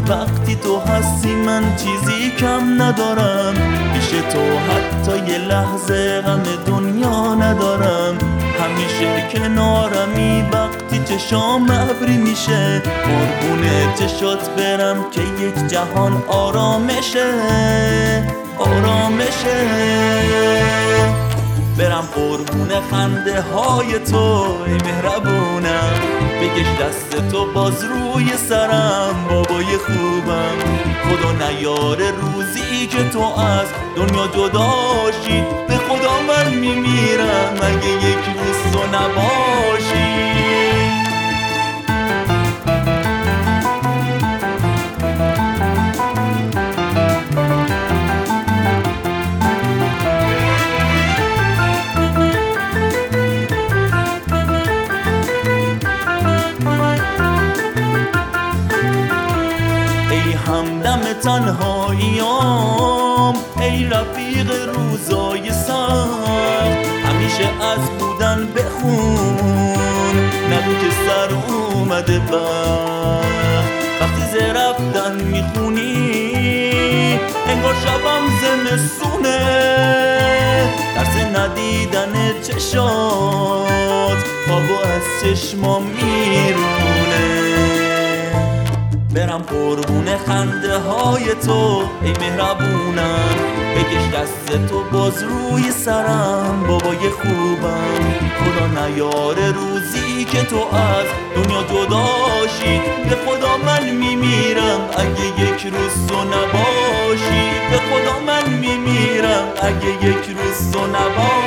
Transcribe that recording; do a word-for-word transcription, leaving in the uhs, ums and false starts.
وقتی تو هستی من چیزی کم ندارم، پیش تو حتی یه لحظه غم دنیا ندارم. همیشه کنارمی وقتی چشام ابری میشه، قربون چشات برم که یک جهان آرامشه آرامشه. برم قربون خنده های تو ای مهربونم، بکش دست تو باز روی سرم بابای خوبم. خدا نیاره روزی که تو از دنیا جداشی، به خدا من میمیرم اگه یک روز تو نباشی. همدم تنهاییام ای رفیق روزای سخت، همیشه از بودن بخون نگو که سر اومده بخت. وقتی ز رفتن میخونی انگار شبم زمستونه، ترس ندیدن چشات خوابو از چشمام میرونه. برم قربون خنده های تو ای مهربونم، بکش دست تو باز روی سرم بابای خوبم. خدا نیاره روزی که تو از دنیا جداشی، به خدا من میمیرم اگه یک روز تو نباشی، به خدا من میمیرم اگه یک روز تو نباشی.